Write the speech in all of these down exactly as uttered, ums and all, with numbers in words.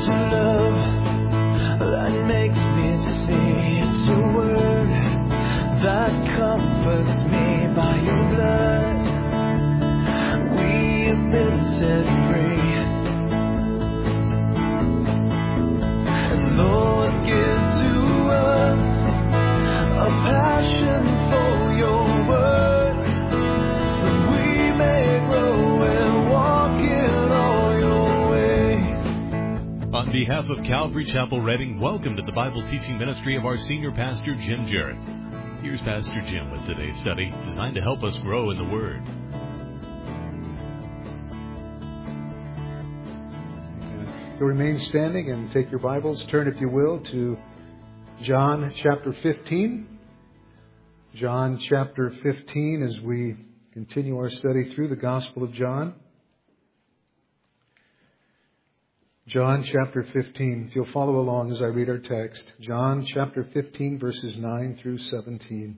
your love that makes me see. It's your word that comforts me. By your blood we have been set free. And Lord, give to us a passion for your word, that we may grow and walk in all your ways. On behalf of Calvary Chapel Reading, welcome to the Bible teaching ministry of our senior pastor, Jim Jarrett. Here's Pastor Jim with today's study, designed to help us grow in the Word. You'll remain standing and take your Bibles. Turn, if you will, to John chapter fifteen. John chapter fifteen, as we continue our study through the Gospel of John. John chapter fifteen. If you'll follow along as I read our text. John chapter fifteen, verses nine through seventeen.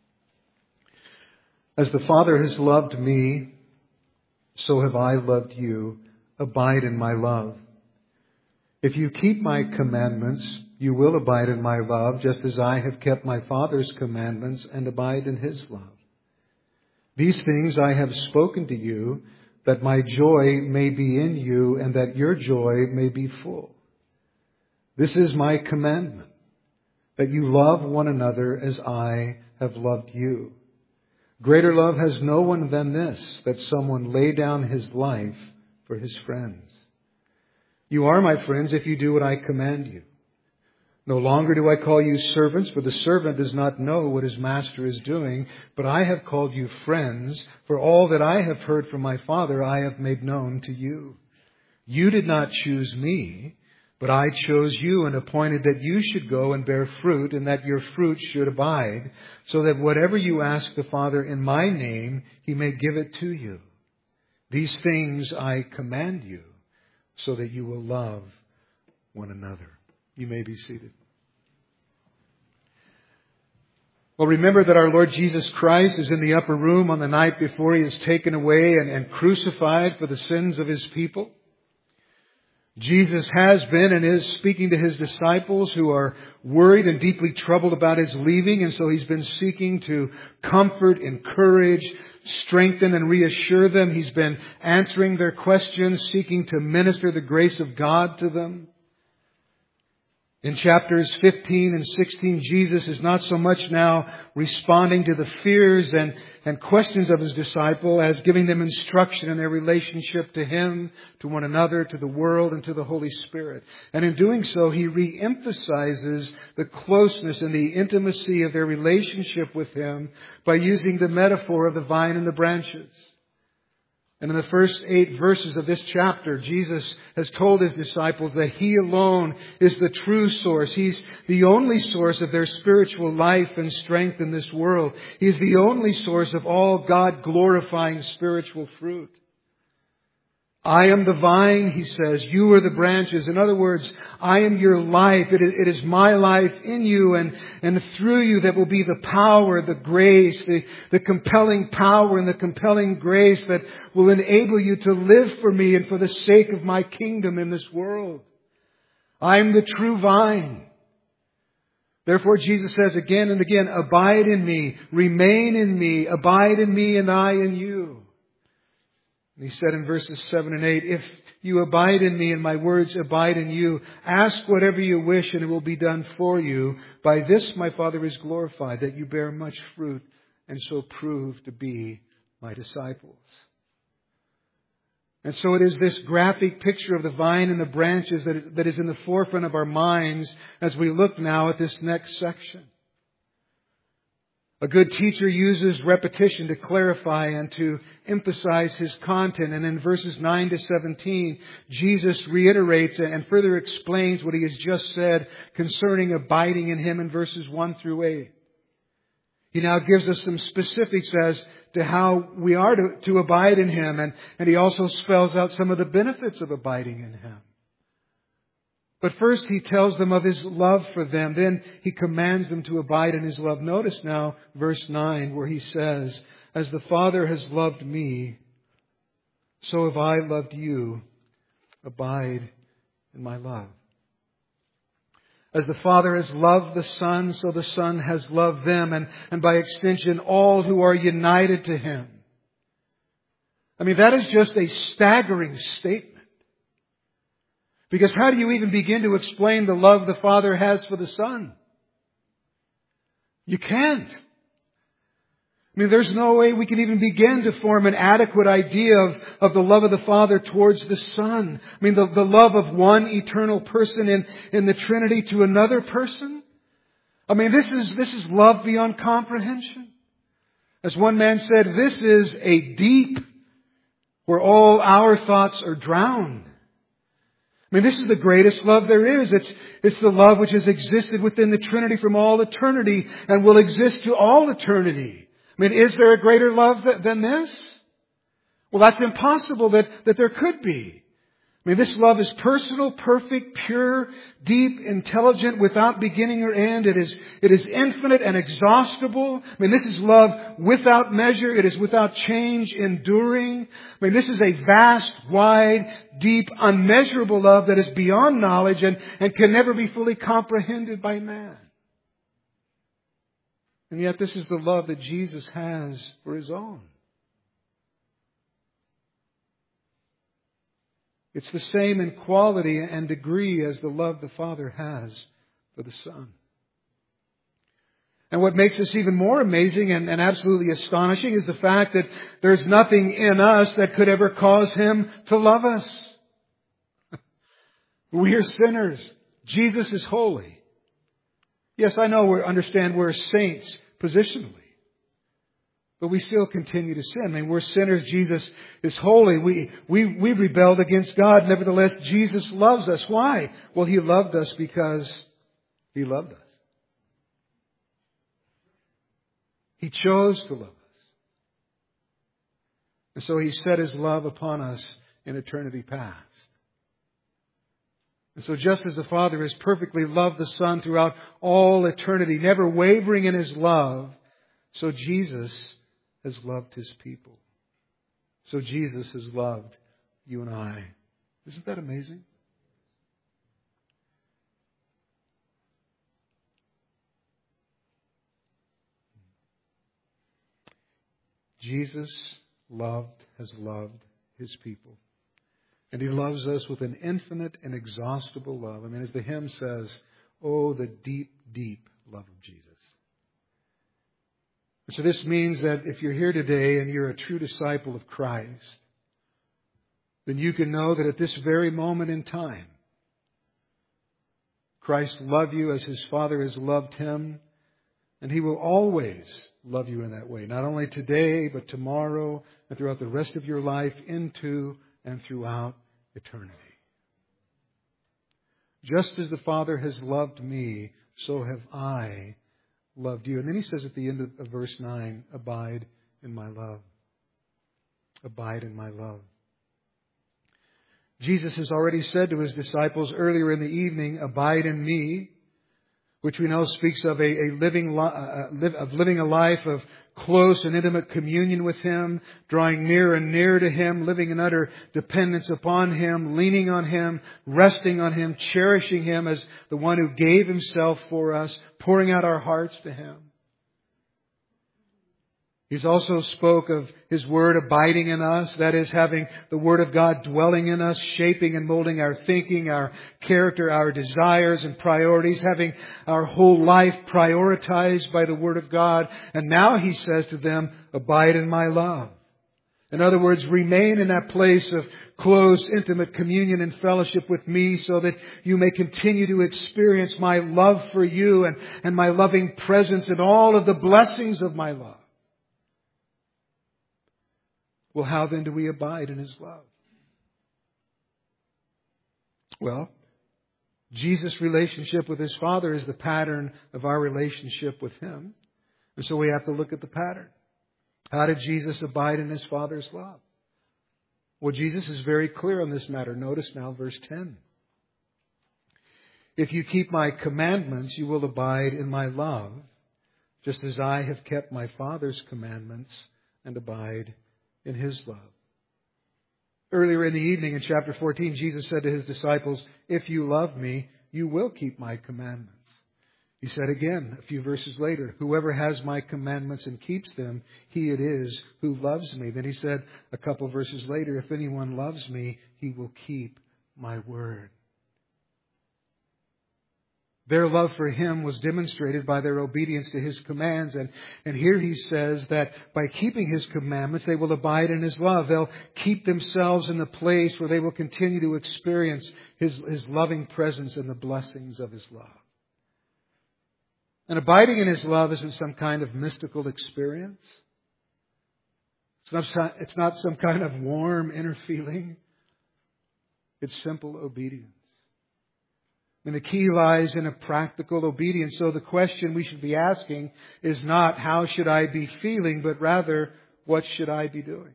As the Father has loved me, so have I loved you. Abide in my love. If you keep my commandments, you will abide in my love, just as I have kept my Father's commandments and abide in his love. These things I have spoken to you, that my joy may be in you and that your joy may be full. This is my commandment, that you love one another as I have loved you. Greater love has no one than this, that someone lay down his life for his friends. You are my friends if you do what I command you. No longer do I call you servants, for the servant does not know what his master is doing, but I have called you friends, for all that I have heard from my Father I have made known to you. You did not choose me, but I chose you and appointed that you should go and bear fruit, and that your fruit should abide, so that whatever you ask the Father in my name, he may give it to you. These things I command you, so that you will love one another. You may be seated. Well, remember that our Lord Jesus Christ is in the upper room on the night before he is taken away and, and crucified for the sins of his people. Jesus has been and is speaking to his disciples who are worried and deeply troubled about his leaving. And so he's been seeking to comfort, encourage, strengthen and reassure them. He's been answering their questions, seeking to minister the grace of God to them. In chapters fifteen and sixteen, Jesus is not so much now responding to the fears and, and questions of his disciple as giving them instruction in their relationship to him, to one another, to the world, and to the Holy Spirit. And in doing so, he re-emphasizes the closeness and the intimacy of their relationship with him by using the metaphor of the vine and the branches. And in the first eight verses of this chapter, Jesus has told his disciples that he alone is the true source. He's the only source of their spiritual life and strength in this world. He's the only source of all God-glorifying spiritual fruit. I am the vine, he says. You are the branches. In other words, I am your life. It is, it is my life in you and, and through you that will be the power, the grace, the, the compelling power and the compelling grace that will enable you to live for me and for the sake of my kingdom in this world. I am the true vine. Therefore, Jesus says again and again, abide in me, remain in me, abide in me and I in you. And he said in verses seven and eight, if you abide in me and my words abide in you, ask whatever you wish and it will be done for you. By this my Father is glorified, that you bear much fruit and so prove to be my disciples. And so it is this graphic picture of the vine and the branches that is, that is in the forefront of our minds as we look now at this next section. A good teacher uses repetition to clarify and to emphasize his content. And in verses nine to seventeen, Jesus reiterates and further explains what he has just said concerning abiding in him in verses one through eight. He now gives us some specifics as to how we are to, to abide in him. And, and he also spells out some of the benefits of abiding in him. But first he tells them of his love for them. Then he commands them to abide in his love. Notice now verse nine where he says, as the Father has loved me, so have I loved you. Abide in my love. As the Father has loved the Son, so the Son has loved them, and, and by extension, all who are united to Him. I mean, that is just a staggering statement. Because how do you even begin to explain the love the Father has for the Son? You can't. I mean, there's no way we can even begin to form an adequate idea of, of the love of the Father towards the Son. I mean, the, the love of one eternal person in, in the Trinity to another person. I mean, this is, this is love beyond comprehension. As one man said, this is a deep where all our thoughts are drowned. I mean, this is the greatest love there is. It's, it's the love which has existed within the Trinity from all eternity and will exist to all eternity. I mean, is there a greater love than this? Well, that's impossible that, that there could be. I mean, this love is personal, perfect, pure, deep, intelligent, without beginning or end. It is, it is infinite and exhaustible. I mean, this is love without measure. It is without change, enduring. I mean, this is a vast, wide, deep, unmeasurable love that is beyond knowledge and, and can never be fully comprehended by man. And yet this is the love that Jesus has for His own. It's the same in quality and degree as the love the Father has for the Son. And what makes this even more amazing and, and absolutely astonishing is the fact that there's nothing in us that could ever cause Him to love us. We are sinners. Jesus is holy. Yes, I know we understand we're saints positionally. But we still continue to sin. I mean, we're sinners. Jesus is holy. We, we, we rebelled against God. Nevertheless, Jesus loves us. Why? Well, He loved us because He loved us. He chose to love us. And so He set His love upon us in eternity past. And so just as the Father has perfectly loved the Son throughout all eternity, never wavering in His love, so Jesus has loved His people. So Jesus has loved you and I. Isn't that amazing? Jesus loved, has loved His people. And He loves us with an infinite and exhaustible love. I mean, as the hymn says, oh, the deep, deep love of Jesus. And so this means that if you're here today and you're a true disciple of Christ, then you can know that at this very moment in time, Christ loved you as His Father has loved Him, and He will always love you in that way. Not only today, but tomorrow and throughout the rest of your life, into and throughout eternity. Just as the Father has loved me, so have I loved you. And then He says at the end of verse nine, abide in my love. Abide in my love. Jesus has already said to His disciples earlier in the evening, abide in me, which we know speaks of a, a living uh, live, of living a life of close and intimate communion with Him, drawing near and near to Him, living in utter dependence upon Him, leaning on Him, resting on Him, cherishing Him as the one who gave Himself for us, pouring out our hearts to Him. He's also spoke of His Word abiding in us, that is, having the Word of God dwelling in us, shaping and molding our thinking, our character, our desires and priorities, having our whole life prioritized by the Word of God. And now He says to them, abide in my love. In other words, remain in that place of close, intimate communion and fellowship with me so that you may continue to experience my love for you and, and my loving presence and all of the blessings of my love. Well, how then do we abide in His love? Well, Jesus' relationship with His Father is the pattern of our relationship with Him. And so we have to look at the pattern. How did Jesus abide in His Father's love? Well, Jesus is very clear on this matter. Notice now verse ten. If you keep my commandments, you will abide in my love, just as I have kept my Father's commandments and abide in His love. Earlier in the evening in chapter fourteen, Jesus said to His disciples, "If you love me, you will keep my commandments." He said again, a few verses later, "Whoever has my commandments and keeps them, he it is who loves me." Then He said a couple verses later, "If anyone loves me, he will keep my word." Their love for Him was demonstrated by their obedience to His commands. And, and here He says that by keeping His commandments, they will abide in His love. They'll keep themselves in the place where they will continue to experience His, His loving presence and the blessings of His love. And abiding in His love isn't some kind of mystical experience. It's not, it's not some kind of warm inner feeling. It's simple obedience. And the key lies in a practical obedience. So the question we should be asking is not, how should I be feeling, but rather, what should I be doing?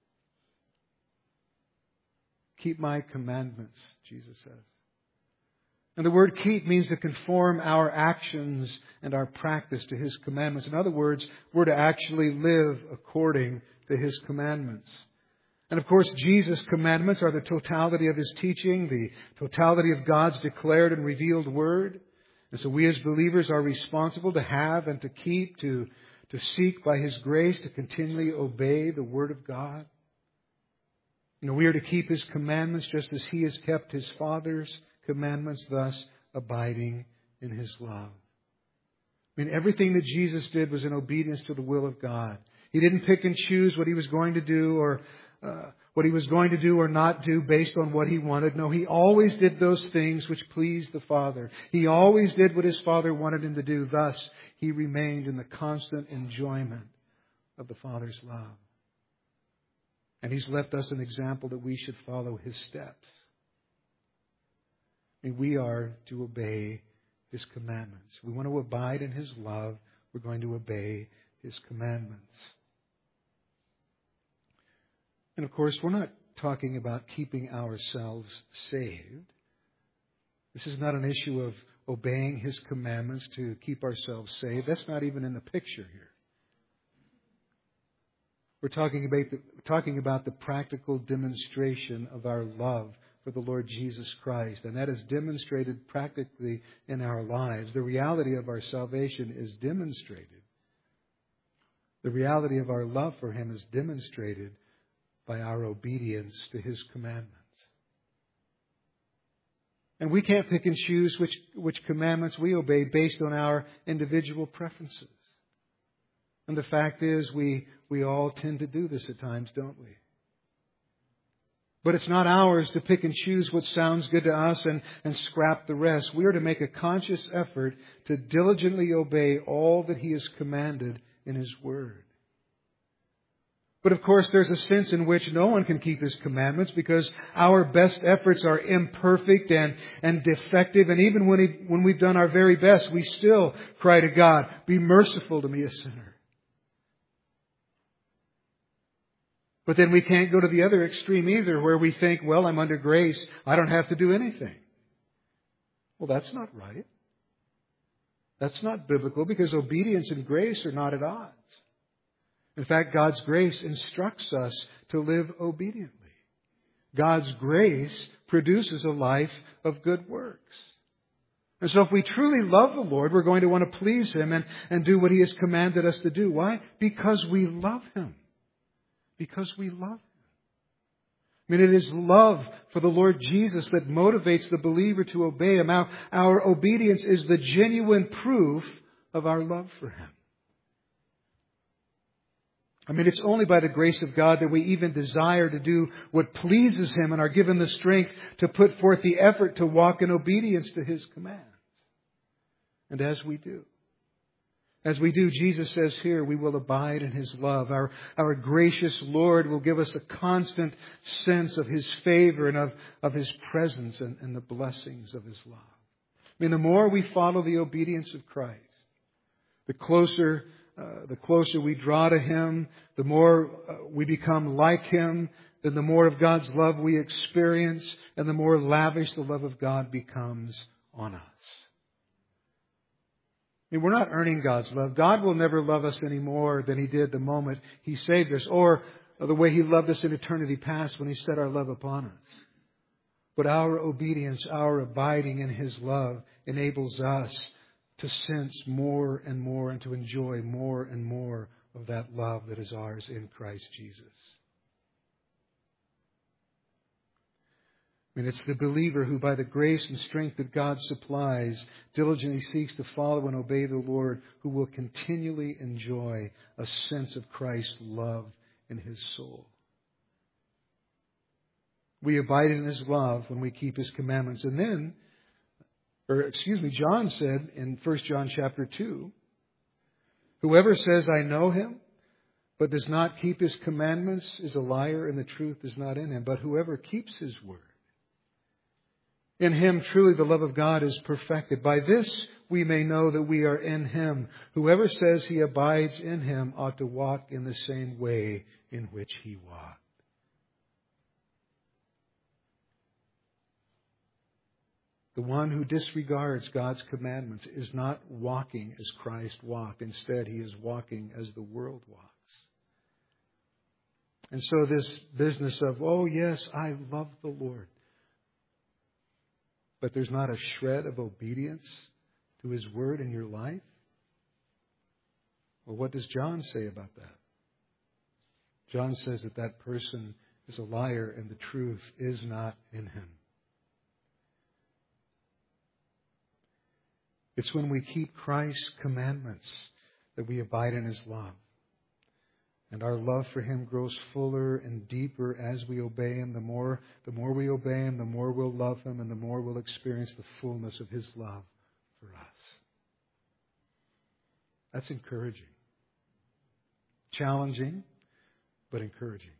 Keep my commandments, Jesus says. And the word keep means to conform our actions and our practice to His commandments. In other words, we're to actually live according to His commandments. And of course, Jesus' commandments are the totality of His teaching, the totality of God's declared and revealed Word. And so we as believers are responsible to have and to keep, to, to seek by His grace to continually obey the Word of God. You know, we are to keep His commandments just as He has kept His Father's commandments, thus abiding in His love. I mean, everything that Jesus did was in obedience to the will of God. He didn't pick and choose what He was going to do or uh, what He was going to do or not do based on what He wanted. No, He always did those things which pleased the Father. He always did what His Father wanted Him to do. Thus, He remained in the constant enjoyment of the Father's love. And He's left us an example that we should follow His steps. I mean, we are to obey His commandments. We want to abide in His love. We're going to obey His commandments. And of course, we're not talking about keeping ourselves saved. This is not an issue of obeying His commandments to keep ourselves saved. That's not even in the picture here. We're talking about the, talking about the practical demonstration of our love for the Lord Jesus Christ. And that is demonstrated practically in our lives. The reality of our salvation is demonstrated. The reality of our love for Him is demonstrated by our obedience to His commandments. And we can't pick and choose which, which commandments we obey based on our individual preferences. And the fact is, we, we all tend to do this at times, don't we? But it's not ours to pick and choose what sounds good to us and, and scrap the rest. We are to make a conscious effort to diligently obey all that He has commanded in His Word. But of course, there's a sense in which no one can keep His commandments because our best efforts are imperfect and, and defective. And even when, he, when we've done our very best, we still cry to God, "Be merciful to me, a sinner." But then we can't go to the other extreme either, where we think, well, I'm under grace, I don't have to do anything. Well, that's not right. That's not biblical, because obedience and grace are not at odds. In fact, God's grace instructs us to live obediently. God's grace produces a life of good works. And so if we truly love the Lord, we're going to want to please Him and, and do what He has commanded us to do. Why? Because we love Him. Because we love Him. I mean, it is love for the Lord Jesus that motivates the believer to obey Him. Our, our obedience is the genuine proof of our love for Him. I mean, it's only by the grace of God that we even desire to do what pleases Him and are given the strength to put forth the effort to walk in obedience to His commands. And as we do, As we do, Jesus says here, we will abide in His love. Our, our gracious Lord will give us a constant sense of His favor and of, of His presence and, and the blessings of His love. I mean, the more we follow the obedience of Christ, the closer, uh, the closer we draw to Him, the more uh, we become like Him, then the more of God's love we experience, and the more lavish the love of God becomes on us. I mean, we're not earning God's love. God will never love us any more than He did the moment He saved us. Or the way He loved us in eternity past when He set our love upon us. But our obedience, our abiding in His love enables us to sense more and more and to enjoy more and more of that love that is ours in Christ Jesus. And it's the believer who, by the grace and strength that God supplies, diligently seeks to follow and obey the Lord, who will continually enjoy a sense of Christ's love in his soul. We abide in His love when we keep His commandments. And then, or excuse me, John said in First John chapter two, whoever says, I know Him, but does not keep His commandments is a liar, and the truth is not in him. But whoever keeps His word, in Him truly the love of God is perfected. By this we may know that we are in Him. Whoever says he abides in Him ought to walk in the same way in which He walked. The one who disregards God's commandments is not walking as Christ walked. Instead, he is walking as the world walks. And so this business of, oh yes, I love the Lord, but there's not a shred of obedience to His word in your life? Well, what does John say about that? John says that that person is a liar and the truth is not in him. It's when we keep Christ's commandments that we abide in His love. And our love for Him grows fuller and deeper as we obey Him. The more, the more we obey Him, the more we'll love Him, and the more we'll experience the fullness of His love for us. That's encouraging. Challenging, but encouraging.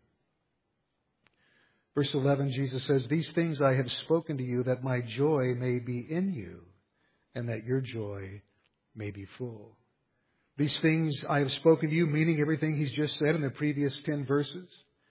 Verse eleven, Jesus says, these things I have spoken to you that my joy may be in you, and that your joy may be full. These things I have spoken to you, meaning everything He's just said in the previous ten verses.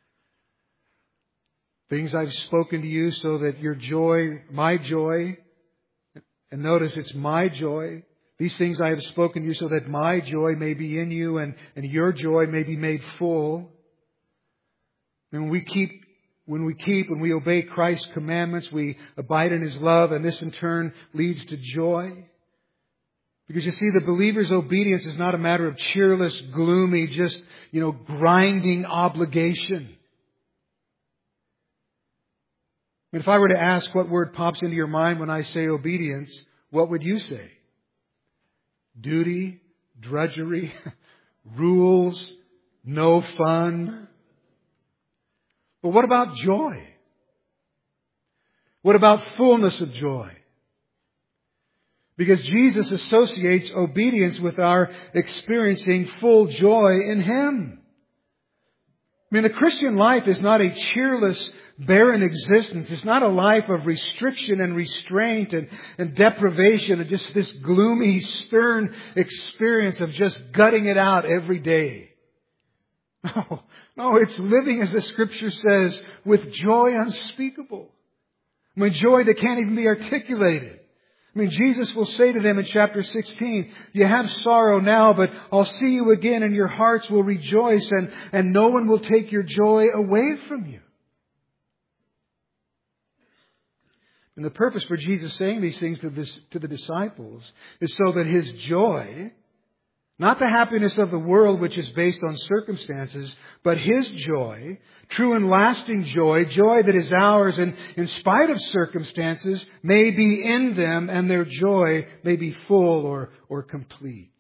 Things I've spoken to you so that your joy, my joy, and notice it's my joy. These things I have spoken to you so that my joy may be in you and, and your joy may be made full. And when we keep When we keep, when we obey Christ's commandments, we abide in His love, and this in turn leads to joy. Because you see, the believer's obedience is not a matter of cheerless, gloomy, just, you know, grinding obligation. I mean, if I were to ask what word pops into your mind when I say obedience, what would you say? Duty, drudgery, rules, no fun. But what about joy? What about fullness of joy? Because Jesus associates obedience with our experiencing full joy in Him. I mean, the Christian life is not a cheerless, barren existence. It's not a life of restriction and restraint and, and deprivation and just this gloomy, stern experience of just gutting it out every day. No, no, it's living, as the Scripture says, with joy unspeakable. I mean, joy that can't even be articulated. I mean, Jesus will say to them in chapter sixteen, you have sorrow now, but I'll see you again and your hearts will rejoice and, and no one will take your joy away from you. And the purpose for Jesus saying these things to, this, to the disciples is so that His joy, not the happiness of the world which is based on circumstances, but His joy, true and lasting joy, joy that is ours and in spite of circumstances, may be in them and their joy may be full or, or complete.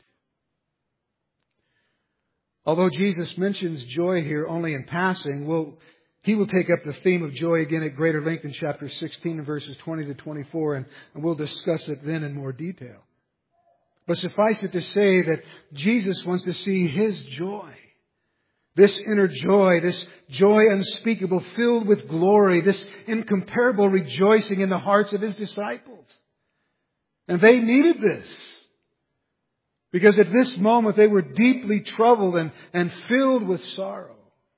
Although Jesus mentions joy here only in passing, we'll, He will take up the theme of joy again at greater length in chapter sixteen, verses twenty to twenty-four, and, and we'll discuss it then in more detail. But suffice it to say that Jesus wants to see His joy. This inner joy, this joy unspeakable, filled with glory, this incomparable rejoicing in the hearts of His disciples. And they needed this. Because at this moment they were deeply troubled and, and filled with sorrow.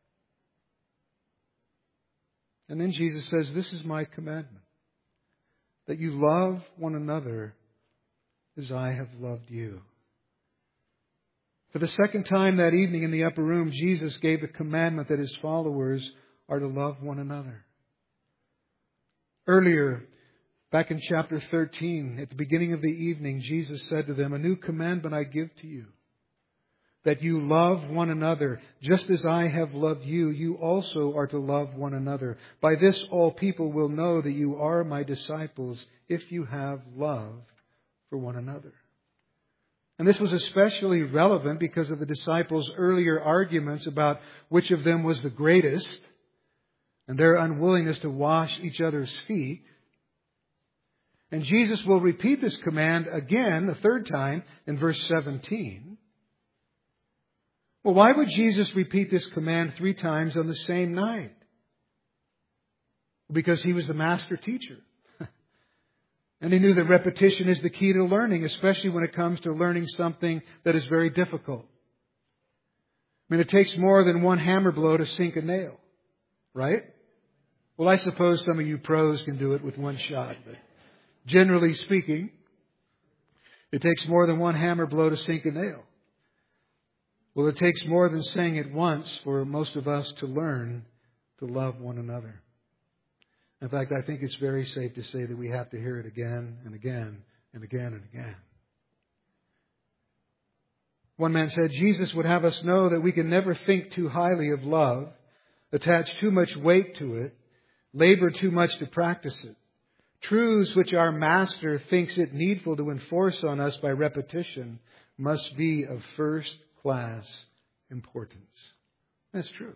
And then Jesus says, this is my commandment, that you love one another as I have loved you. For the second time that evening in the upper room, Jesus gave a commandment that His followers are to love one another. Earlier, back in chapter thirteen, at the beginning of the evening, Jesus said to them, "A new commandment I give to you, that you love one another. Just as I have loved you, you also are to love one another. By this all people will know that you are my disciples, if you have love for one another." And this was especially relevant because of the disciples' earlier arguments about which of them was the greatest and their unwillingness to wash each other's feet. And Jesus will repeat this command again, the third time, in verse seventeen. Well, why would Jesus repeat this command three times on the same night? Because He was the master teacher. And He knew that repetition is the key to learning, especially when it comes to learning something that is very difficult. I mean, it takes more than one hammer blow to sink a nail, right? Well, I suppose some of you pros can do it with one shot, but generally speaking, it takes more than one hammer blow to sink a nail. Well, it takes more than saying it once for most of us to learn to love one another. In fact, I think it's very safe to say that we have to hear it again and again and again and again. One man said, Jesus would have us know that we can never think too highly of love, attach too much weight to it, labor too much to practice it. Truths which our Master thinks it needful to enforce on us by repetition must be of first-class importance. That's true.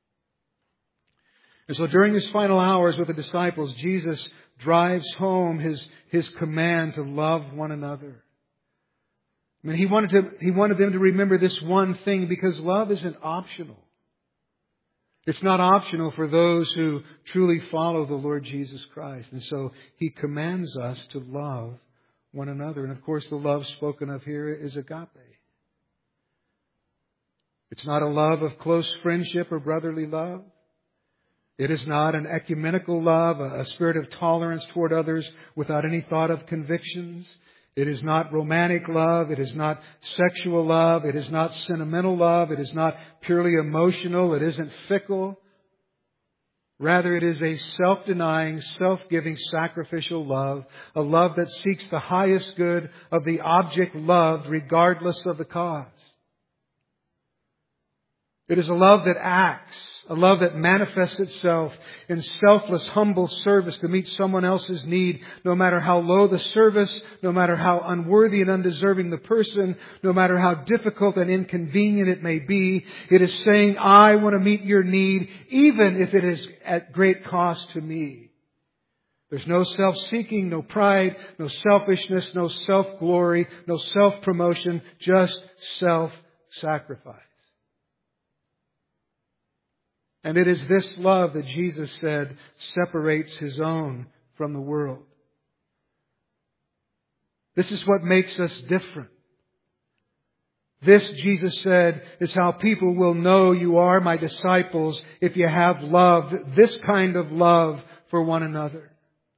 And so during His final hours with the disciples, Jesus drives home His, His command to love one another. I mean, he wanted to, He wanted them to remember this one thing because love isn't optional. It's not optional for those who truly follow the Lord Jesus Christ. And so He commands us to love one another. And of course, the love spoken of here is agape. It's not a love of close friendship or brotherly love. It is not an ecumenical love, a spirit of tolerance toward others without any thought of convictions. It is not romantic love. It is not sexual love. It is not sentimental love. It is not purely emotional. It isn't fickle. Rather, it is a self-denying, self-giving, sacrificial love, a love that seeks the highest good of the object loved regardless of the cause. It is a love that acts, a love that manifests itself in selfless, humble service to meet someone else's need, no matter how low the service, no matter how unworthy and undeserving the person, no matter how difficult and inconvenient it may be. It is saying, I want to meet your need, even if it is at great cost to me. There's no self-seeking, no pride, no selfishness, no self-glory, no self-promotion, just self-sacrifice. And it is this love that Jesus said separates His own from the world. This is what makes us different. This, Jesus said, is how people will know you are my disciples if you have love, this kind of love for one another.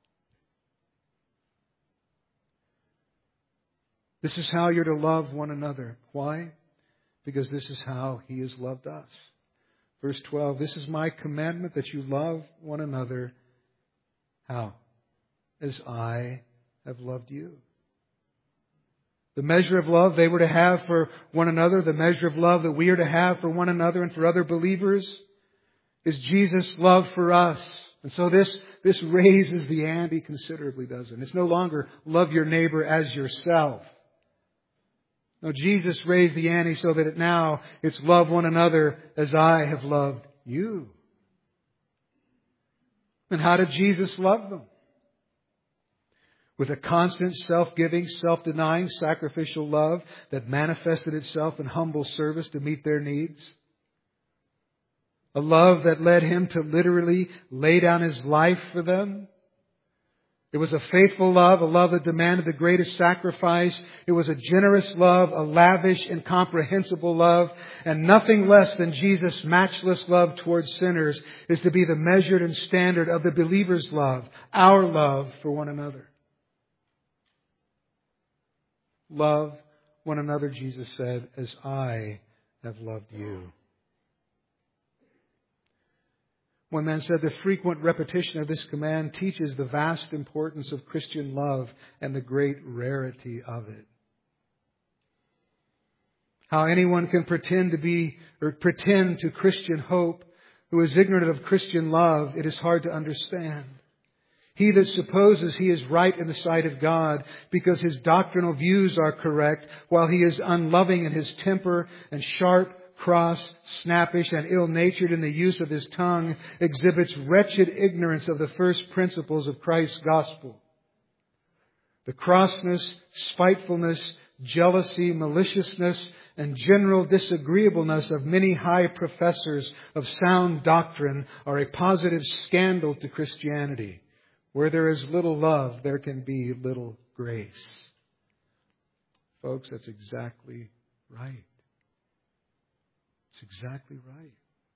This is how you're to love one another. Why? Because this is how He has loved us. Verse twelve, this is my commandment that you love one another. How? As I have loved you. The measure of love they were to have for one another, the measure of love that we are to have for one another and for other believers, is Jesus' love for us. And so this, this raises the ante considerably, doesn't it? It's no longer love your neighbor as yourself. No, Jesus raised the ante so that it now it's love one another as I have loved you. And how did Jesus love them? With a constant self-giving, self-denying, sacrificial love that manifested itself in humble service to meet their needs. A love that led Him to literally lay down His life for them. It was a faithful love, a love that demanded the greatest sacrifice. It was a generous love, a lavish, incomprehensible love. And nothing less than Jesus' matchless love towards sinners is to be the measured and standard of the believer's love, our love for one another. Love one another, Jesus said, as I have loved you. One man said the frequent repetition of this command teaches the vast importance of Christian love and the great rarity of it. How anyone can pretend to be or pretend to Christian hope who is ignorant of Christian love, it is hard to understand. He that supposes he is right in the sight of God because his doctrinal views are correct, while he is unloving in his temper and sharp, cross, snappish, and ill-natured in the use of his tongue, exhibits wretched ignorance of the first principles of Christ's gospel. The crossness, spitefulness, jealousy, maliciousness, and general disagreeableness of many high professors of sound doctrine are a positive scandal to Christianity. Where there is little love, there can be little grace. Folks, that's exactly right. It's exactly right.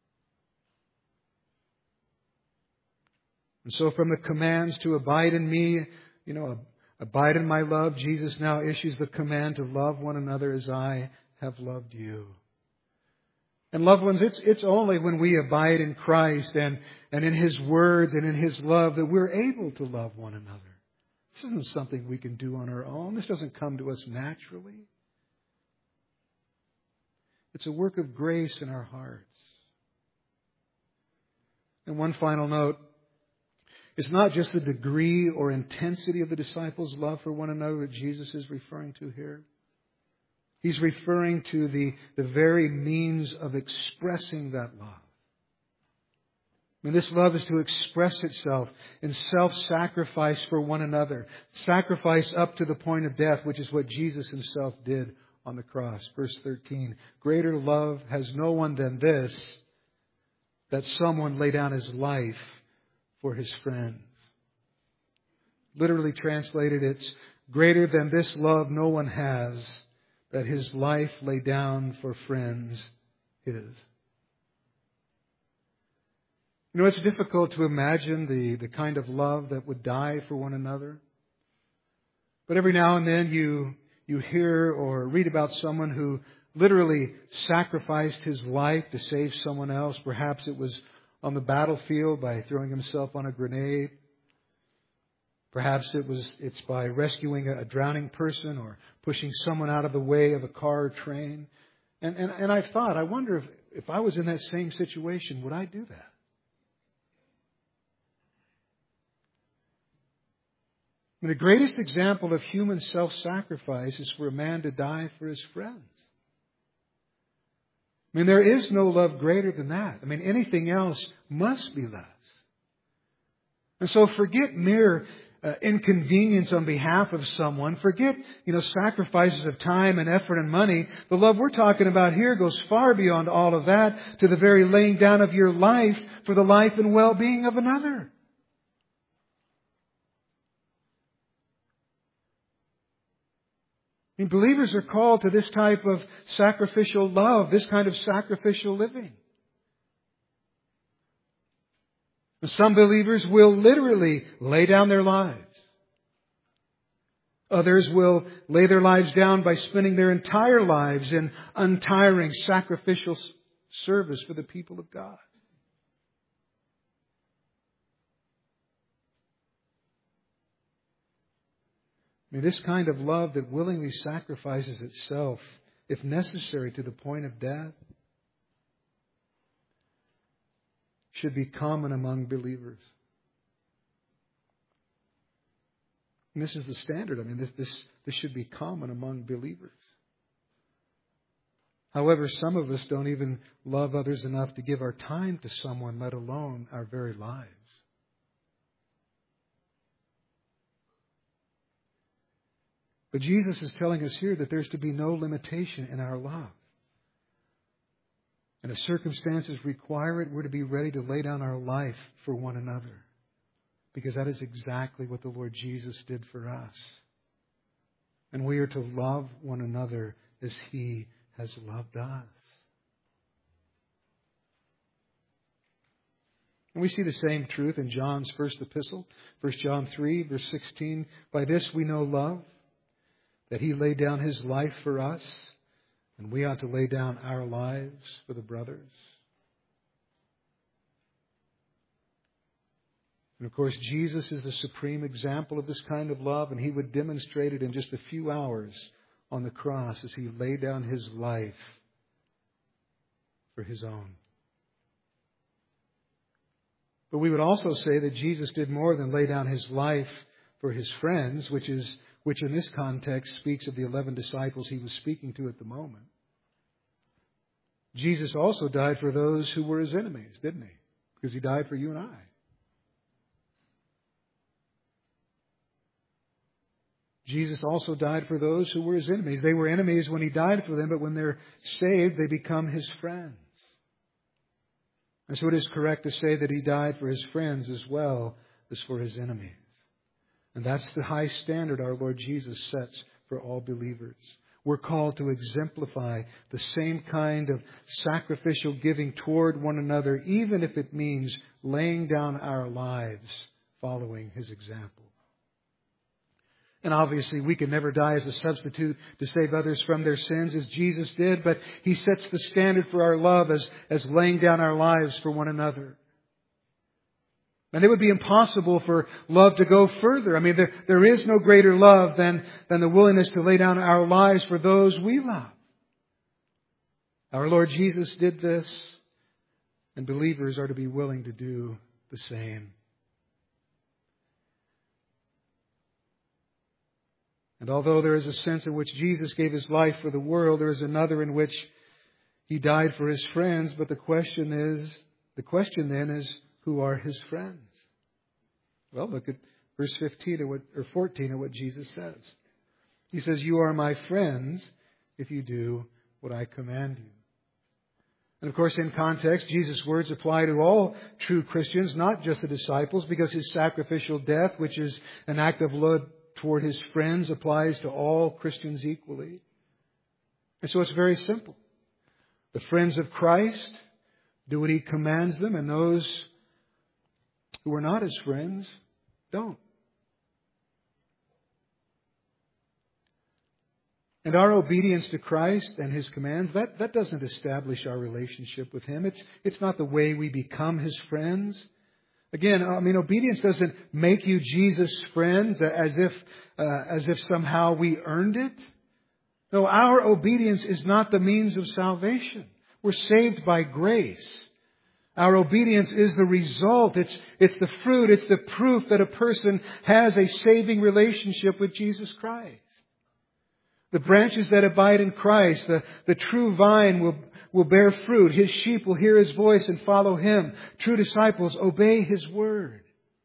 And so from the commands to abide in me, you know, abide in my love, Jesus now issues the command to love one another as I have loved you. And loved ones, it's, it's only when we abide in Christ and, and in His words and in His love that we're able to love one another. This isn't something we can do on our own. This doesn't come to us naturally. It's a work of grace in our hearts. And one final note. It's not just the degree or intensity of the disciples' love for one another that Jesus is referring to here. He's referring to the, the very means of expressing that love. I mean, this love is to express itself in self-sacrifice for one another. Sacrifice up to the point of death, which is what Jesus Himself did on the cross. Verse thirteen, greater love has no one than this, that someone lay down his life for his friends. Literally translated, it's greater than this love no one has, that his life lay down for friends his. You know, it's difficult to imagine the, the kind of love that would die for one another. But every now and then you You hear or read about someone who literally sacrificed his life to save someone else. Perhaps it was on the battlefield by throwing himself on a grenade. Perhaps it was it's by rescuing a drowning person or pushing someone out of the way of a car or train. And and, and I thought, I wonder if, if I was in that same situation, would I do that? The greatest example of human self-sacrifice is for a man to die for his friends. I mean, there is no love greater than that. I mean, anything else must be less. And so forget mere uh, inconvenience on behalf of someone. Forget, you know, sacrifices of time and effort and money. The love we're talking about here goes far beyond all of that to the very laying down of your life for the life and well-being of another. I mean, believers are called to this type of sacrificial love, this kind of sacrificial living. Some believers will literally lay down their lives. Others will lay their lives down by spending their entire lives in untiring sacrificial service for the people of God. I mean, this kind of love that willingly sacrifices itself, if necessary, to the point of death, should be common among believers. And this is the standard. I mean, this, this, this should be common among believers. However, some of us don't even love others enough to give our time to someone, let alone our very lives. But Jesus is telling us here that there's to be no limitation in our love. And if circumstances require it, we're to be ready to lay down our life for one another. Because that is exactly what the Lord Jesus did for us. And we are to love one another as He has loved us. And we see the same truth in John's first epistle, First John three, verse sixteen. By this we know love, that He laid down His life for us, and we ought to lay down our lives for the brothers. And of course, Jesus is the supreme example of this kind of love, and He would demonstrate it in just a few hours on the cross as He laid down His life for His own. But we would also say that Jesus did more than lay down His life for His friends, which is which in this context speaks of the eleven disciples He was speaking to at the moment. Jesus also died for those who were His enemies, didn't He? Because He died for you and I. Jesus also died for those who were His enemies. They were enemies when He died for them, but when they're saved, they become His friends. And so it is correct to say that He died for His friends as well as for His enemies. And that's the high standard our Lord Jesus sets for all believers. We're called to exemplify the same kind of sacrificial giving toward one another, even if it means laying down our lives following His example. And obviously, we can never die as a substitute to save others from their sins as Jesus did, but He sets the standard for our love as, as laying down our lives for one another. And it would be impossible for love to go further. I mean, there, there is no greater love than, than the willingness to lay down our lives for those we love. Our Lord Jesus did this, and believers are to be willing to do the same. And although there is a sense in which Jesus gave His life for the world, there is another in which He died for His friends. But the question is, the question then is, who are His friends? Well, look at verse fifteen or, what, or fourteen of what Jesus says. He says, "You are my friends if you do what I command you." And of course, in context, Jesus' words apply to all true Christians, not just the disciples, because His sacrificial death, which is an act of love toward His friends, applies to all Christians equally. And so it's very simple. The friends of Christ do what He commands them, and those who are not His friends don't. And our obedience to Christ and His commands, that, that doesn't establish our relationship with Him. It's, it's not the way we become His friends. Again, I mean, obedience doesn't make you Jesus' friends as if, uh, as if somehow we earned it. No, our obedience is not the means of salvation. We're saved by grace. Our obedience is the result. It's, it's the fruit. It's the proof that a person has a saving relationship with Jesus Christ. The branches that abide in Christ, the, the true vine will, will bear fruit. His sheep will hear His voice and follow Him. True disciples obey His word.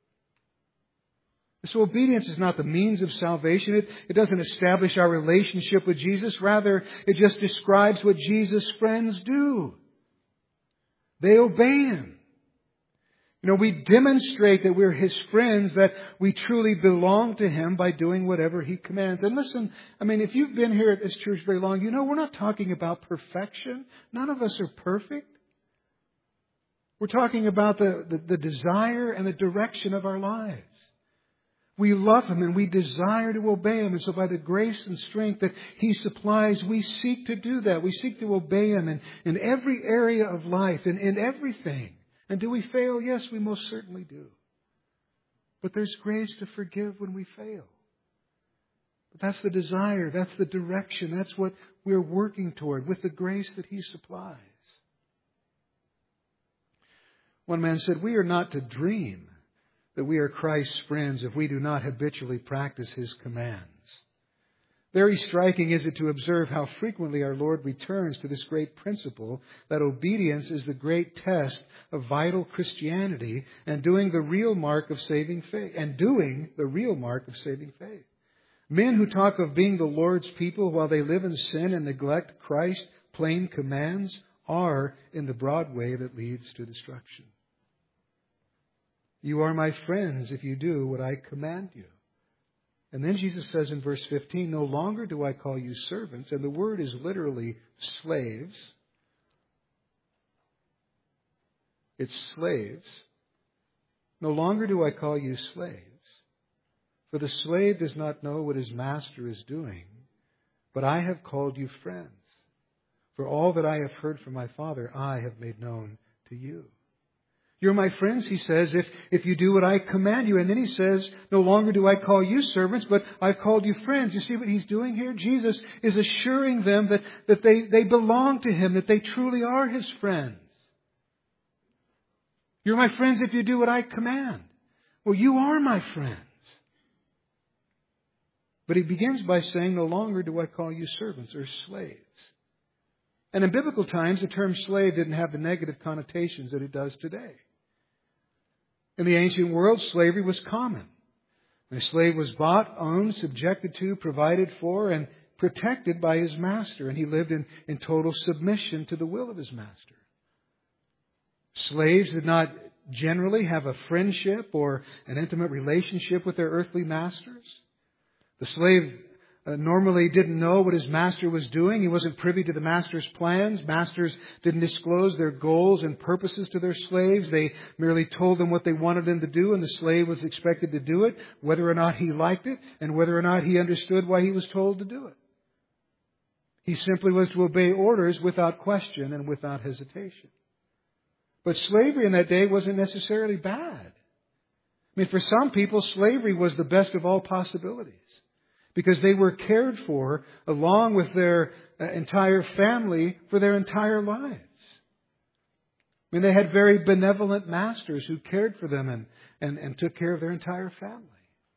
So obedience is not the means of salvation. It, it doesn't establish our relationship with Jesus. Rather, it just describes what Jesus' friends do. They obey Him. You know, we demonstrate that we're His friends, that we truly belong to Him by doing whatever He commands. And listen, I mean, if you've been here at this church very long, you know we're not talking about perfection. None of us are perfect. We're talking about the, the, the desire and the direction of our lives. We love Him and we desire to obey Him. And so by the grace and strength that He supplies, we seek to do that. We seek to obey Him in, in every area of life, in, in everything. And do we fail? Yes, we most certainly do. But there's grace to forgive when we fail. But that's the desire. That's the direction. That's what we're working toward with the grace that He supplies. One man said, "We are not to dream that we are Christ's friends if we do not habitually practice His commands." Very striking is it to observe how frequently our Lord returns to this great principle that obedience is the great test of vital Christianity and doing the real mark of saving faith. And doing the real mark of saving faith. Men who talk of being the Lord's people while they live in sin and neglect Christ's plain commands are in the broad way that leads to destruction. "You are my friends if you do what I command you." And then Jesus says in verse fifteen, "No longer do I call you servants." And the word is literally slaves. It's slaves. "No longer do I call you slaves. For the slave does not know what his master is doing, but I have called you friends. For all that I have heard from my Father, I have made known to you. You're my friends, he says, if, if you do what I command you. And then he says, no longer do I call you servants, but I've called you friends. You see what he's doing here? Jesus is assuring them that, that they, they belong to him, that they truly are his friends. You're my friends if you do what I command. Well, you are my friends. But he begins by saying, no longer do I call you servants or slaves. And in biblical times, the term slave didn't have the negative connotations that it does today. In the ancient world, slavery was common. A slave was bought, owned, subjected to, provided for, and protected by his master. And he lived in, in total submission to the will of his master. Slaves did not generally have a friendship or an intimate relationship with their earthly masters. The slave Uh, normally didn't know what his master was doing. He wasn't privy to the master's plans. Masters didn't disclose their goals and purposes to their slaves. They merely told them what they wanted them to do, and the slave was expected to do it, whether or not he liked it, and whether or not he understood why he was told to do it. He simply was to obey orders without question and without hesitation. But slavery in that day wasn't necessarily bad. I mean, for some people, slavery was the best of all possibilities, because they were cared for along with their uh, entire family for their entire lives. I mean, they had very benevolent masters who cared for them and, and, and took care of their entire family.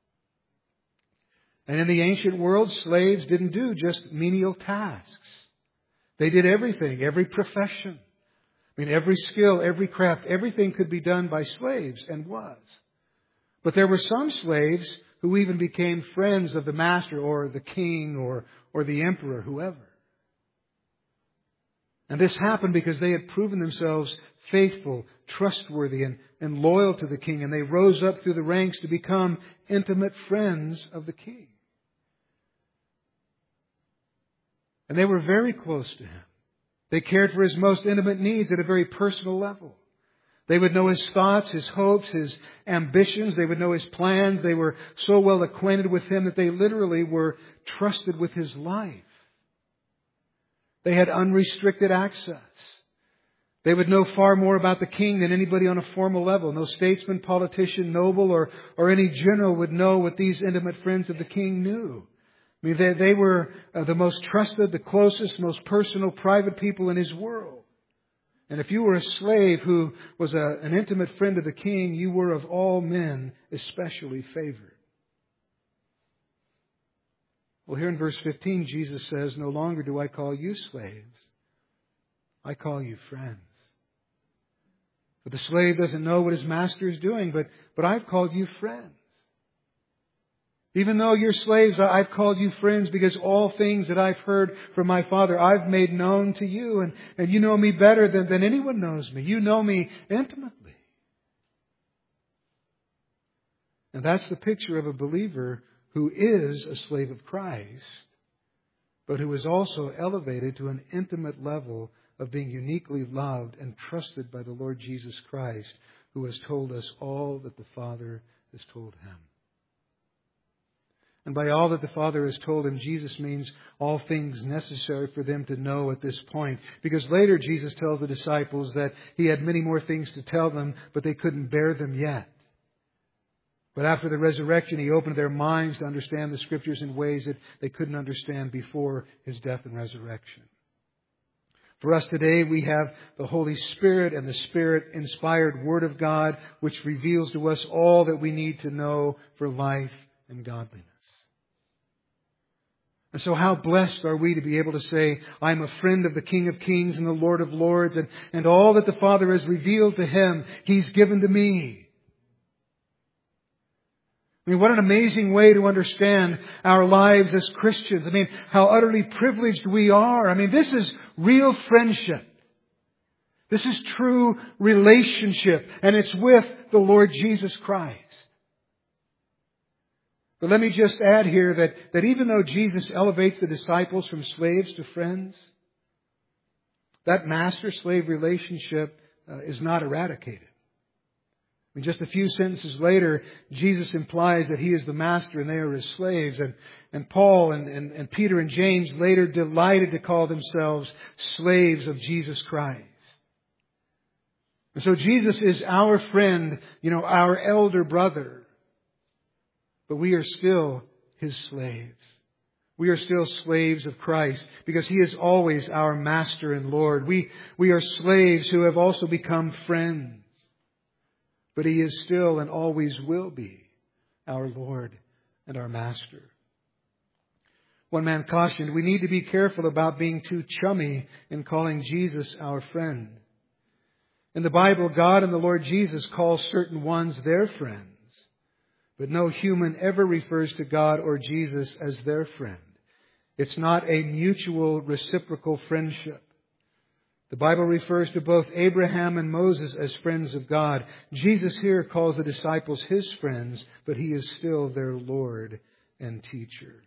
And in the ancient world, slaves didn't do just menial tasks. They did everything, every profession. I mean, every skill, every craft, everything could be done by slaves, and was. But there were some slaves who even became friends of the master or the king or, or the emperor, whoever. And this happened because they had proven themselves faithful, trustworthy, and, and loyal to the king. And they rose up through the ranks to become intimate friends of the king. And they were very close to him. They cared for his most intimate needs at a very personal level. They would know his thoughts, his hopes, his ambitions. They would know his plans. They were so well acquainted with him that they literally were trusted with his life. They had unrestricted access. They would know far more about the king than anybody on a formal level. No statesman, politician, noble, or, or any general would know what these intimate friends of the king knew. I mean, they, they were uh, the most trusted, the closest, most personal, private people in his world. And if you were a slave who was a, an intimate friend of the king, you were of all men especially favored. Well, here in verse fifteen, Jesus says, no longer do I call you slaves. I call you friends. But the slave doesn't know what his master is doing, but, but I've called you friends. Even though you're slaves, I've called you friends because all things that I've heard from my Father, I've made known to you. And, and you know me better than, than anyone knows me. You know me intimately. And that's the picture of a believer who is a slave of Christ, but who is also elevated to an intimate level of being uniquely loved and trusted by the Lord Jesus Christ, who has told us all that the Father has told him. And by all that the Father has told him, Jesus means all things necessary for them to know at this point. Because later Jesus tells the disciples that He had many more things to tell them, but they couldn't bear them yet. But after the resurrection, He opened their minds to understand the Scriptures in ways that they couldn't understand before His death and resurrection. For us today, we have the Holy Spirit and the Spirit-inspired Word of God, which reveals to us all that we need to know for life and godliness. And so how blessed are we to be able to say, I'm a friend of the King of Kings and the Lord of Lords, and, and all that the Father has revealed to Him, He's given to me. I mean, what an amazing way to understand our lives as Christians. I mean, how utterly privileged we are. I mean, this is real friendship. This is true relationship, and it's with the Lord Jesus Christ. But let me just add here that, that even though Jesus elevates the disciples from slaves to friends, that master-slave relationship uh, is not eradicated. And just a few sentences later, Jesus implies that He is the master and they are His slaves. And, and Paul and, and, and Peter and James later delighted to call themselves slaves of Jesus Christ. And so Jesus is our friend, you know, our elder brother. But we are still His slaves. We are still slaves of Christ because He is always our master and Lord. We, we are slaves who have also become friends. But He is still and always will be our Lord and our Master. One man cautioned, we need to be careful about being too chummy in calling Jesus our friend. In the Bible, God and the Lord Jesus call certain ones their friends. But no human ever refers to God or Jesus as their friend. It's not a mutual reciprocal friendship. The Bible refers to both Abraham and Moses as friends of God. Jesus here calls the disciples His friends, but He is still their Lord and teacher.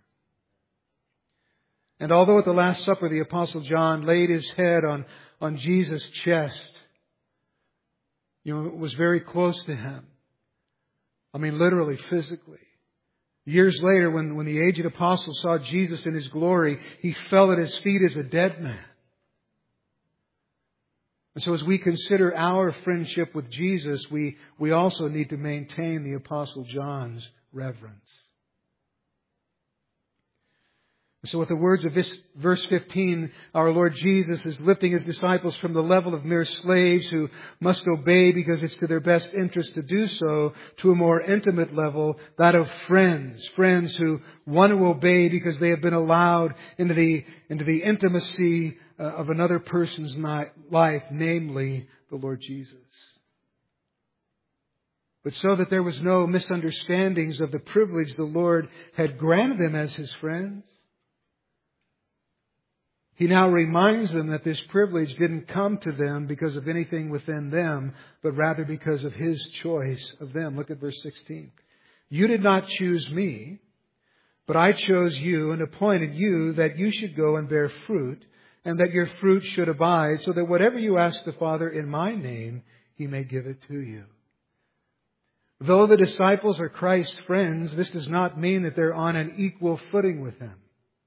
And although at the Last Supper the Apostle John laid his head on, on Jesus' chest, you know, it was very close to Him. I mean, literally, physically. Years later, when, when the aged apostle saw Jesus in His glory, he fell at His feet as a dead man. And so as we consider our friendship with Jesus, we, we also need to maintain the Apostle John's reverence. And so with the words of this, verse fifteen, our Lord Jesus is lifting His disciples from the level of mere slaves who must obey because it's to their best interest to do so, to a more intimate level, that of friends. Friends who want to obey because they have been allowed into the, into the intimacy of another person's life, namely the Lord Jesus. But so that there was no misunderstandings of the privilege the Lord had granted them as His friends, He now reminds them that this privilege didn't come to them because of anything within them, but rather because of His choice of them. Look at verse sixteen. You did not choose me, but I chose you and appointed you that you should go and bear fruit, and that your fruit should abide, so that whatever you ask the Father in my name, He may give it to you. Though the disciples are Christ's friends, this does not mean that they're on an equal footing with Him.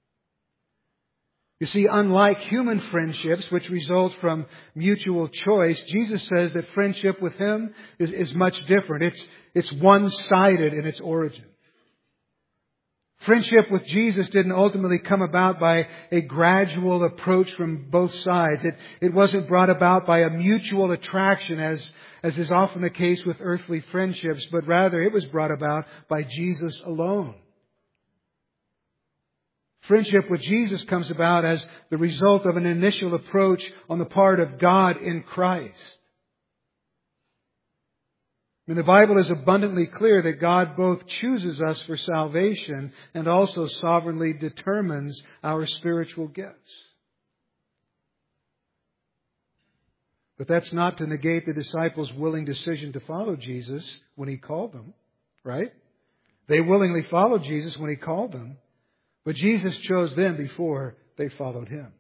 You see, unlike human friendships, which result from mutual choice, Jesus says that friendship with Him is, is much different. It's, it's one-sided in its origin. Friendship with Jesus didn't ultimately come about by a gradual approach from both sides. It, it wasn't brought about by a mutual attraction as, as is often the case with earthly friendships, but rather it was brought about by Jesus alone. Friendship with Jesus comes about as the result of an initial approach on the part of God in Christ. I mean, the Bible is abundantly clear that God both chooses us for salvation and also sovereignly determines our spiritual gifts. But that's not to negate the disciples' willing decision to follow Jesus when He called them, right? They willingly followed Jesus when He called them, but Jesus chose them before they followed Him.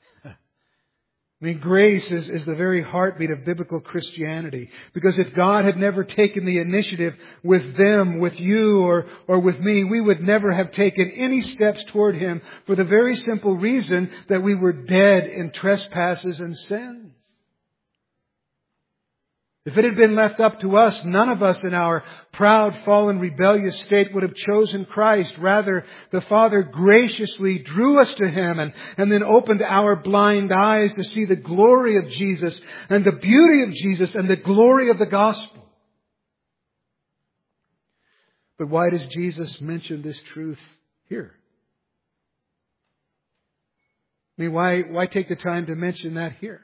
I mean, grace is, is the very heartbeat of biblical Christianity. Because if God had never taken the initiative with them, with you, or, or with me, we would never have taken any steps toward Him for the very simple reason that we were dead in trespasses and sins. If it had been left up to us, none of us in our proud, fallen, rebellious state would have chosen Christ. Rather, the Father graciously drew us to Him and, and then opened our blind eyes to see the glory of Jesus and the beauty of Jesus and the glory of the gospel. But why does Jesus mention this truth here? I mean, why, why take the time to mention that here?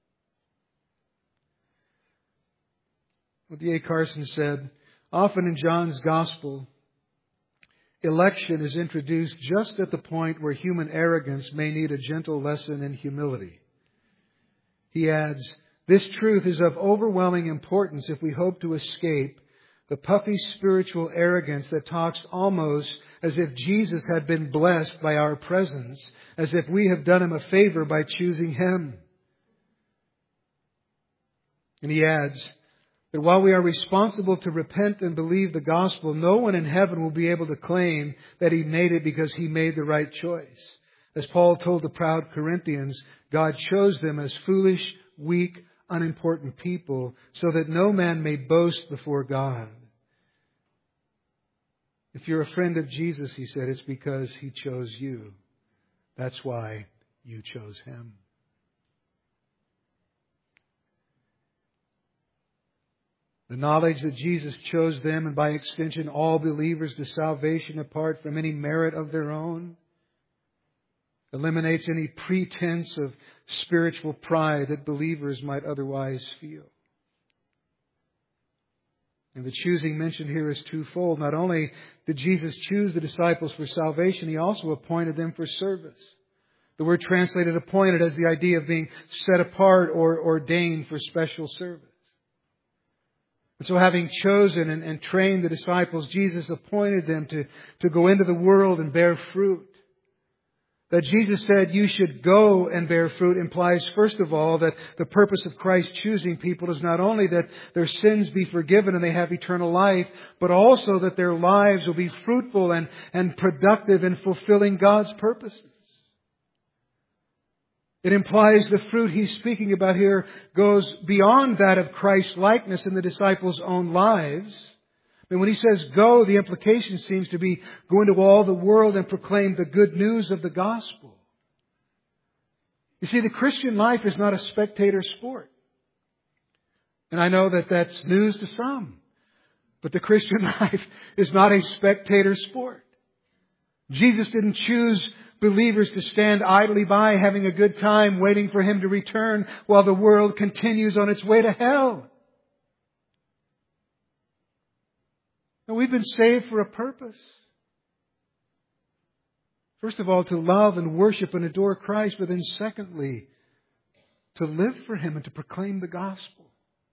Well, D A Carson said, often in John's Gospel, election is introduced just at the point where human arrogance may need a gentle lesson in humility. He adds, this truth is of overwhelming importance if we hope to escape the puffy spiritual arrogance that talks almost as if Jesus had been blessed by our presence, as if we have done Him a favor by choosing Him. And he adds, that while we are responsible to repent and believe the gospel, no one in heaven will be able to claim that he made it because he made the right choice. As Paul told the proud Corinthians, God chose them as foolish, weak, unimportant people so that no man may boast before God. If you're a friend of Jesus, he said, it's because he chose you. That's why you chose him. The knowledge that Jesus chose them, and by extension all believers, to salvation apart from any merit of their own, eliminates any pretense of spiritual pride that believers might otherwise feel. And the choosing mentioned here is twofold. Not only did Jesus choose the disciples for salvation, He also appointed them for service. The word translated appointed has the idea of being set apart or ordained for special service. And so having chosen and, and trained the disciples, Jesus appointed them to, to go into the world and bear fruit. That Jesus said you should go and bear fruit implies, first of all, that the purpose of Christ choosing people is not only that their sins be forgiven and they have eternal life, but also that their lives will be fruitful and, and productive in fulfilling God's purposes. It implies the fruit He's speaking about here goes beyond that of Christ's likeness in the disciples' own lives. And when He says go, the implication seems to be go into all the world and proclaim the good news of the gospel. You see, the Christian life is not a spectator sport. And I know that that's news to some. But the Christian life is not a spectator sport. Jesus didn't choose believers to stand idly by having a good time waiting for Him to return while the world continues on its way to hell. And we've been saved for a purpose. First of all, to love and worship and adore Christ, but then secondly, to live for Him and to proclaim the gospel.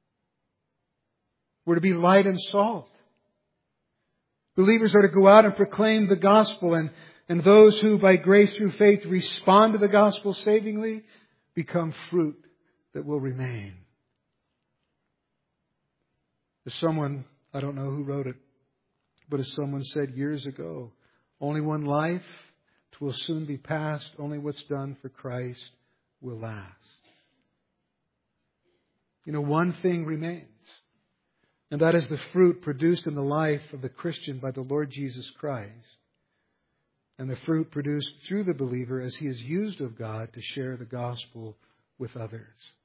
We're to be light and salt. Believers are to go out and proclaim the gospel, and, and those who by grace through faith respond to the gospel savingly become fruit that will remain. There's someone, I don't know who wrote it, but as someone said years ago, only one life, 'twill soon be past. Only what's done for Christ will last. You know, one thing remains. And that is the fruit produced in the life of the Christian by the Lord Jesus Christ. And the fruit produced through the believer as he is used of God to share the gospel with others.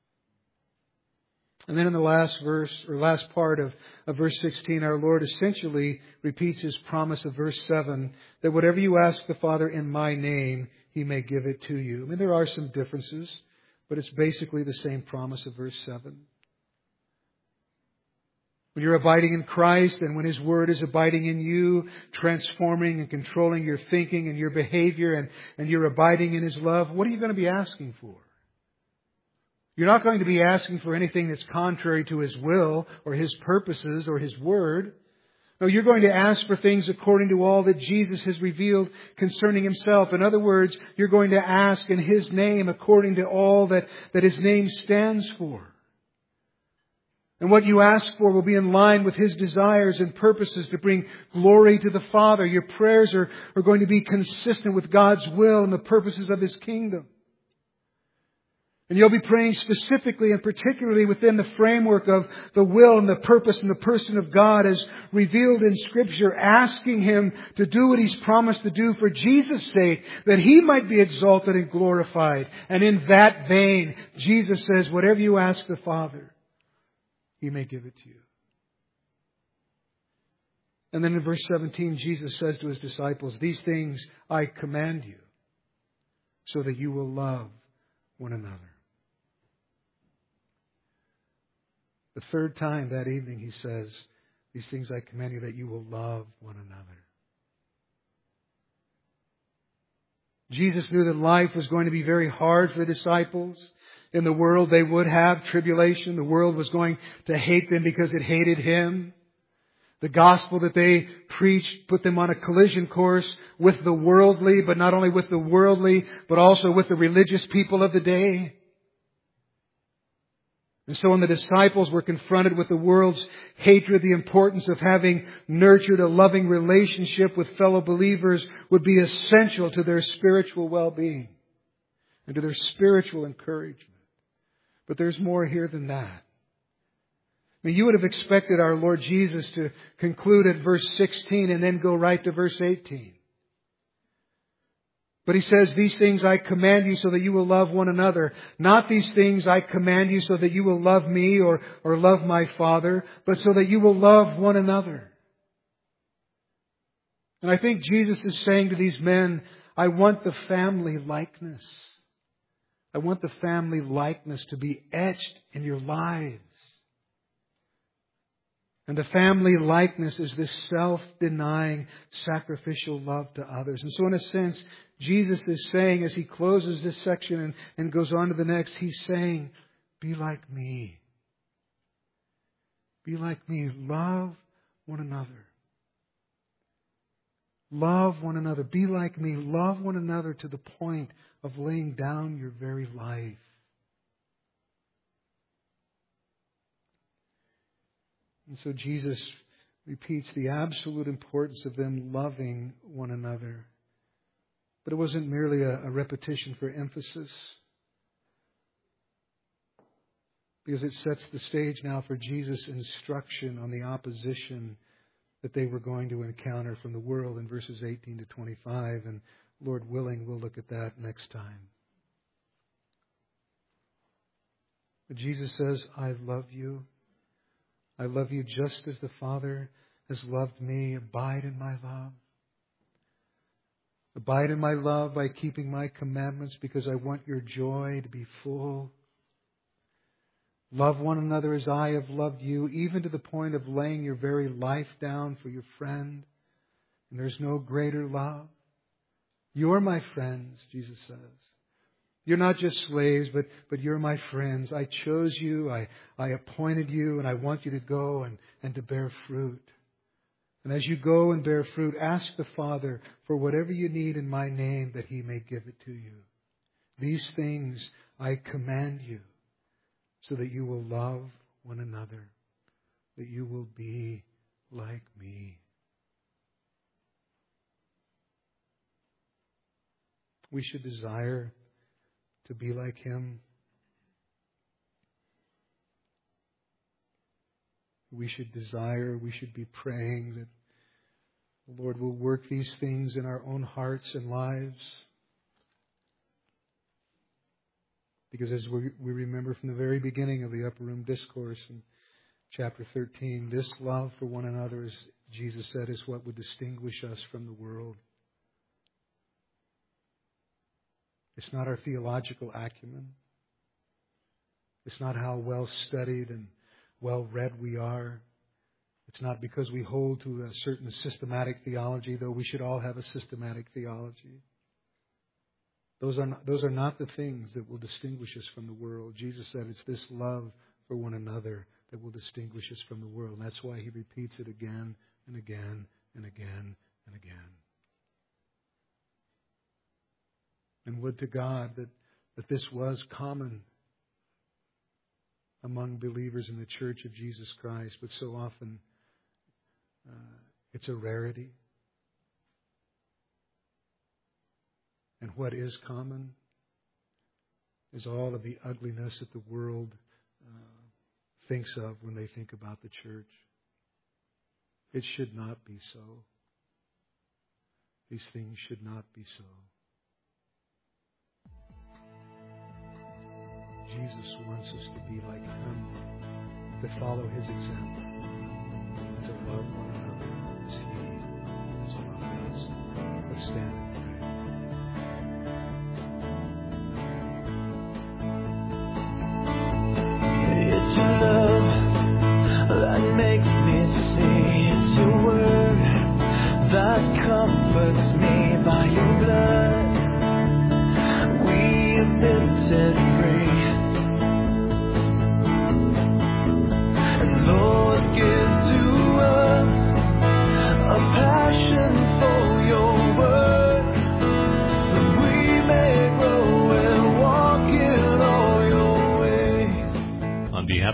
And then in the last verse, or last part of, of verse sixteen, our Lord essentially repeats His promise of verse seven, that whatever you ask the Father in my name, He may give it to you. I mean, there are some differences, but it's basically the same promise of verse seven. When you're abiding in Christ and when His Word is abiding in you, transforming and controlling your thinking and your behavior, and, and you're abiding in His love, what are you going to be asking for? You're not going to be asking for anything that's contrary to His will or His purposes or His Word. No, you're going to ask for things according to all that Jesus has revealed concerning Himself. In other words, you're going to ask in His name according to all that, that His name stands for. And what you ask for will be in line with His desires and purposes to bring glory to the Father. Your prayers are, are going to be consistent with God's will and the purposes of His kingdom. And you'll be praying specifically and particularly within the framework of the will and the purpose and the person of God as revealed in Scripture, asking Him to do what He's promised to do for Jesus' sake, that He might be exalted and glorified. And in that vein, Jesus says, whatever you ask the Father, He may give it to you. And then in verse seventeen, Jesus says to His disciples, these things I command you so that you will love one another. The third time that evening He says, these things I command you that you will love one another. Jesus knew that life was going to be very hard for the disciples. In the world they would have tribulation. The world was going to hate them because it hated Him. The gospel that they preached put them on a collision course with the worldly, but not only with the worldly, but also with the religious people of the day. And so when the disciples were confronted with the world's hatred, the importance of having nurtured a loving relationship with fellow believers would be essential to their spiritual well-being and to their spiritual encouragement. But there's more here than that. I mean, you would have expected our Lord Jesus to conclude at verse sixteen and then go right to verse eighteen. But He says, these things I command you so that you will love one another. Not these things I command you so that you will love me or, or love my Father, but so that you will love one another. And I think Jesus is saying to these men, I want the family likeness. I want the family likeness to be etched in your lives. And the family likeness is this self-denying, sacrificial love to others. And so in a sense, Jesus is saying, as He closes this section and, and goes on to the next, He's saying, be like me. Be like me. Love one another. Love one another. Be like me. Love one another to the point of laying down your very life. And so Jesus repeats the absolute importance of them loving one another. But it wasn't merely a, a repetition for emphasis, because it sets the stage now for Jesus' instruction on the opposition that they were going to encounter from the world in verses eighteen to twenty-five. And Lord willing, we'll look at that next time. But Jesus says, I love you. I love you just as the Father has loved me. Abide in my love. Abide in my love by keeping my commandments, because I want your joy to be full. Love one another as I have loved you, even to the point of laying your very life down for your friend. And there's no greater love. You're my friends, Jesus says. You're not just slaves, but, but you're my friends. I chose you, I, I appointed you, and I want you to go and, and to bear fruit. And as you go and bear fruit, ask the Father for whatever you need in my name, that He may give it to you. These things I command you, so that you will love one another, that you will be like me. We should desire to be like Him. We should desire, we should be praying that the Lord will work these things in our own hearts and lives. Because as we, we remember from the very beginning of the Upper Room Discourse in chapter thirteen, this love for one another, as Jesus said, is what would distinguish us from the world. It's not our theological acumen. It's not how well studied and well read we are. It's not because we hold to a certain systematic theology, though we should all have a systematic theology. Those are not, those are not the things that will distinguish us from the world. Jesus said it's this love for one another that will distinguish us from the world. And that's why He repeats it again and again and again and again. And would to God that, that this was common among believers in the Church of Jesus Christ, but so often uh, it's a rarity. And what is common is all of the ugliness that the world uh, thinks of when they think about the church. It should not be so. These things should not be so. Jesus wants us to be like Him, to follow His example, and to love one another as He has loved us. Let's stand and pray. It's your love that makes me see. It's your word that comforts me. By your blood we have been set free. And Lord, give to us a passion for your word.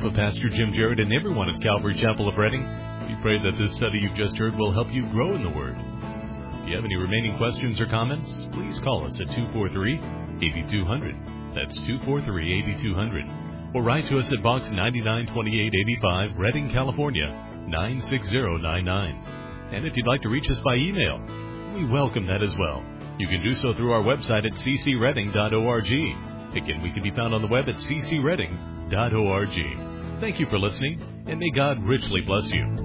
behalf of Pastor Jim Jarrett and everyone at Calvary Chapel of Reading, we pray that this study you've just heard will help you grow in the Word. If you have any remaining questions or comments, please call us at two four three, eight two zero zero. That's two four three, eight two zero zero. Or write to us at Box ninety-nine twenty-eight eighty-five, Reading, California, nine six zero nine nine. And if you'd like to reach us by email, we welcome that as well. You can do so through our website at c c reading dot org. Again, we can be found on the web at c c reading dot org. Thank you for listening, and may God richly bless you.